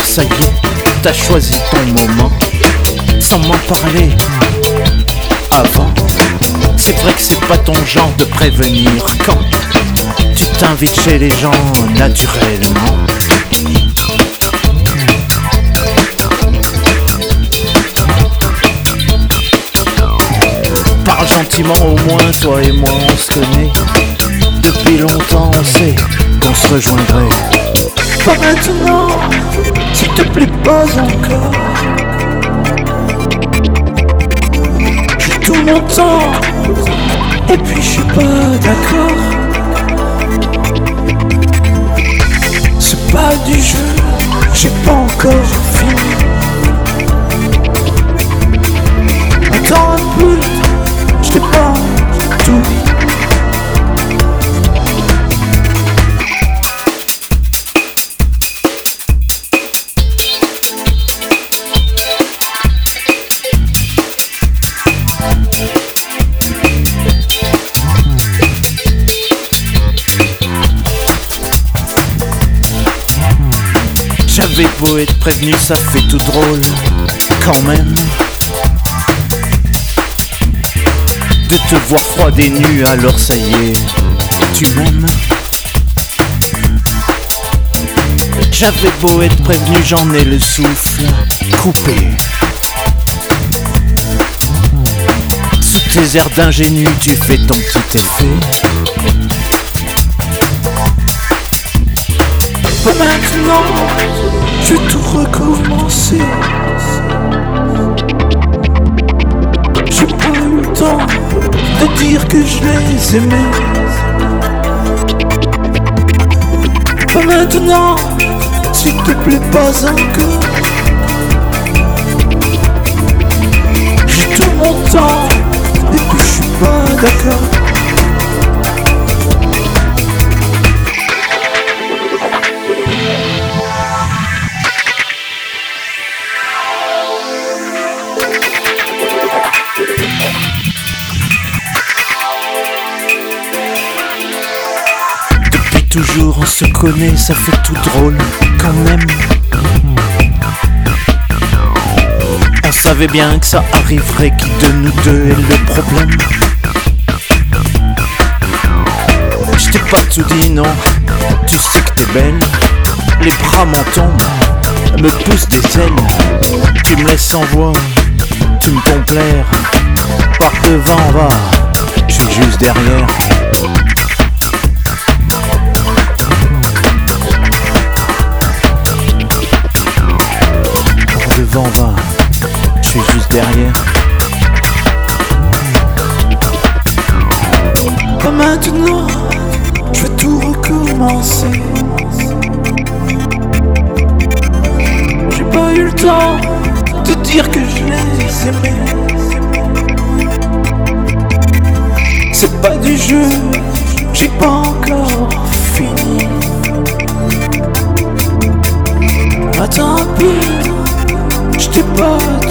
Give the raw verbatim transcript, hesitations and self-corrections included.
ça y est, t'as choisi ton moment, sans m'en parler avant. C'est vrai que c'est pas ton genre de prévenir quand tu t'invites chez les gens naturellement. Parle gentiment, au moins toi et moi on se connaît. Depuis longtemps on sait qu'on se rejoindrait. Pas maintenant, s'il te plaît, pas encore. J'ai tout mon temps, et puis je suis pas d'accord. C'est pas du jeu, j'ai pas encore fini. Attends un peu, je t'ai pas tout dit. J'avais beau être prévenu, ça fait tout drôle, quand même, de te voir froid et nu, alors ça y est, tu m'aimes. J'avais beau être prévenu, j'en ai le souffle coupé. Sous tes airs d'ingénu, tu fais ton petit effet. Pas maintenant, je vais tout recommencer. J'ai pas eu le temps de dire que je les aimais. Pas maintenant, s'il te plaît, pas encore. J'ai tout mon temps, et puis je suis pas d'accord. Toujours on se connaît, ça fait tout drôle quand même. On savait bien que ça arriverait, qui de nous deux est le problème. Je t'ai pas tout dit, non, tu sais que t'es belle. Les bras m'en tombent, me poussent des ailes. Tu me laisses sans voix, tu me complaires. Par devant, va, je suis juste derrière. Devant va, je suis juste derrière. Pas maintenant, je vais tout recommencer. J'ai pas eu le temps de dire que je les aimais. C'est pas du jeu, j'ai pas encore fini. Attends un peu, je t'ai pas